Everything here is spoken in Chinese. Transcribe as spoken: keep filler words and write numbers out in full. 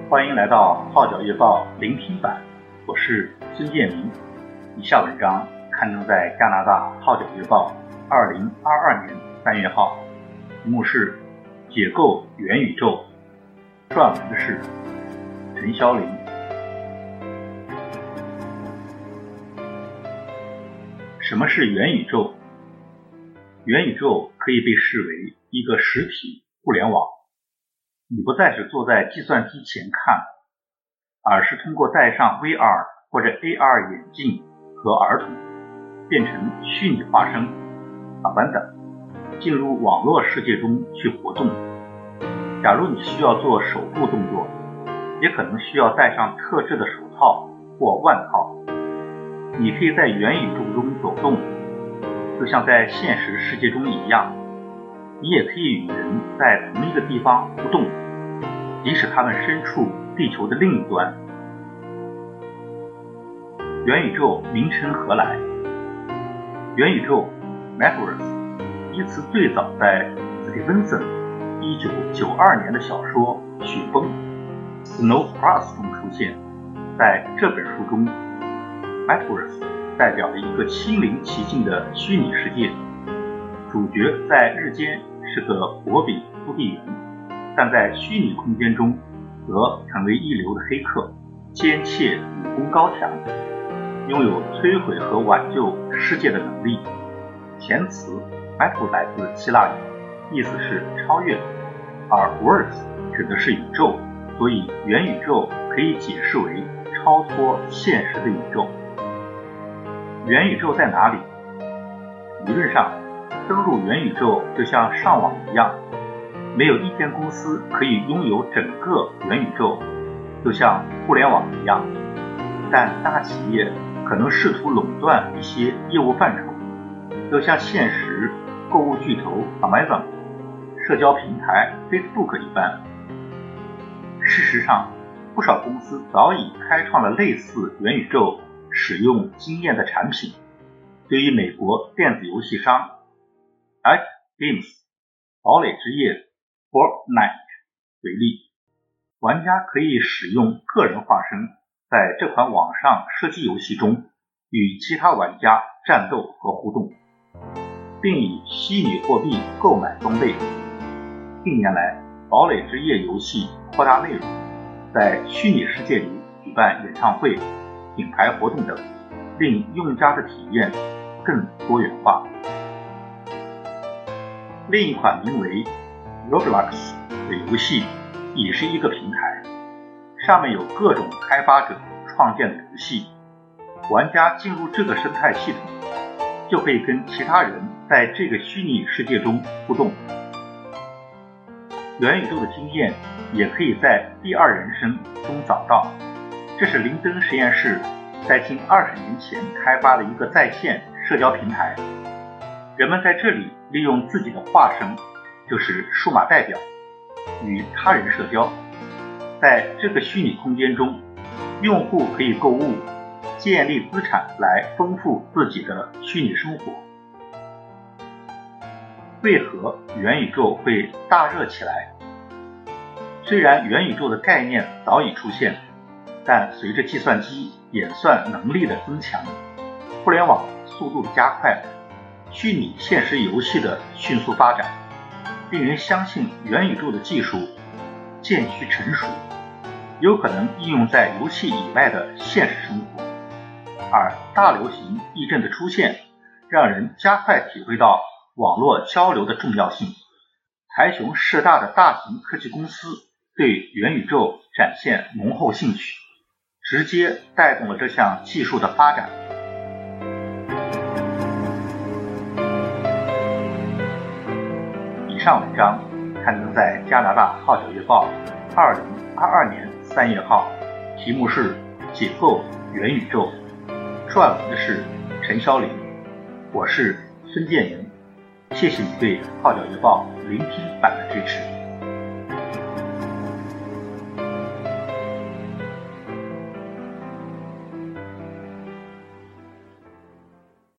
欢迎来到号角月报聆听版，我是孙建明。以下文章刊登在加拿大号角月报二零二二年三月号，题目是解构元宇宙，撰文的是陈肖林。什么是元宇宙？元宇宙可以被视为一个实体互联网，你不再是坐在计算机前看，而是通过戴上 V R 或者 A R 眼镜和儿童，变成虚拟化身 Avatar， 进入网络世界中去活动。假如你需要做手部动作，也可能需要戴上特制的手套或腕套。你可以在元宇宙中走动，就像在现实世界中一样。你也可以与人在同一个地方互动，即使他们身处地球的另一端。元宇宙名称何来？元宇宙 Metaverse 一词最早在斯蒂芬森一九九二年的小说《雪崩》 Snow Plus 中出现。在这本书中， Metaverse 代表了一个亲临其境的虚拟世界，主角在日间是个薄饼速递员，但在虚拟空间中则成为一流的黑客，奸窃武功高强，拥有摧毁和挽救世界的能力。前词 Meta 来自希腊语，意思是超越，而 Verse 指的是宇宙，所以元宇宙可以解释为超脱现实的宇宙。元宇宙在哪里？理论上，登入元宇宙就像上网一样，没有一间公司可以拥有整个元宇宙，就像互联网一样。但大企业可能试图垄断一些业务范畴，就像现实购物巨头 Amazon、社交平台 Facebook 一般。事实上，不少公司早已开创了类似元宇宙使用经验的产品。对于美国电子游戏商 Epic Games 堡垒之夜 Fortnite 为例，玩家可以使用个人化身在这款网上射击游戏中与其他玩家战斗和互动，并以虚拟货币购买装备。近年来，堡垒之夜游戏扩大内容，在虚拟世界里举办演唱会、品牌活动等，令用家的体验更多元化。另一款名为 Roblox 的游戏也是一个平台，上面有各种开发者创建的游戏，玩家进入这个生态系统，就可以跟其他人在这个虚拟世界中互动。元宇宙的经验也可以在第二人生中找到，这是林登实验室在近二十年前开发的一个在线社交平台。人们在这里利用自己的化身，就是数码代表，与他人社交。在这个虚拟空间中，用户可以购物，建立资产来丰富自己的虚拟生活。为何元宇宙会大热起来？虽然元宇宙的概念早已出现，但随着计算机演算能力的增强，互联网速度的加快，虚拟现实游戏的迅速发展，令人相信元宇宙的技术渐趋成熟，有可能应用在游戏以外的现实生活。而大流行疫症的出现，让人加快体会到网络交流的重要性。财雄势大的大型科技公司对元宇宙展现浓厚兴趣，直接带动了这项技术的发展。以上文章刊登在加拿大号角月报二零二二年三月号，题目是解构元宇宙，撰文的是陈肖林。我是孙建明，谢谢你对号角月报聆听版的支持。